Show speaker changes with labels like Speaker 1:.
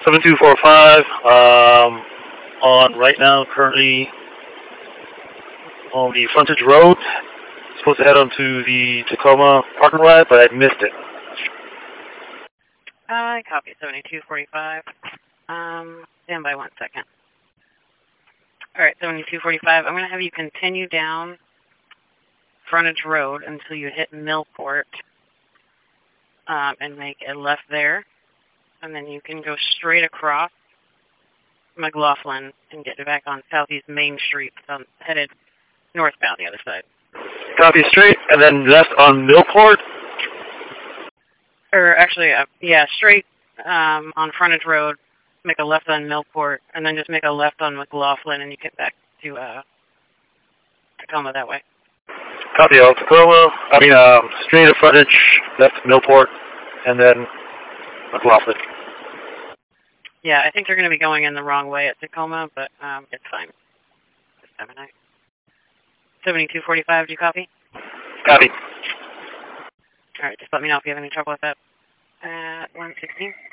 Speaker 1: 7245, on right now, currently on the frontage road. Supposed to head onto the Tacoma parking lot, but I missed it.
Speaker 2: I copy 7245. Stand by 1 second. All right, 7245. I'm going to have you continue down frontage road until you hit Millport and make a left there. And then you can go straight across McLaughlin and get back on Southeast Main Street, headed northbound the other side.
Speaker 1: Copy straight, and then left on Millport?
Speaker 2: Or actually, yeah, straight on frontage road, make a left on Millport, and then just make a left on McLaughlin, and you get back to Tacoma that way.
Speaker 1: Copy all Tacoma. Straight of frontage, left Millport, and then McLaughlin.
Speaker 2: Yeah, I think they're going to be going in the wrong way at Tacoma, but it's fine. This time of night. 7245, do you copy?
Speaker 1: Copy.
Speaker 2: All right, just let me know if you have any trouble with that. 116.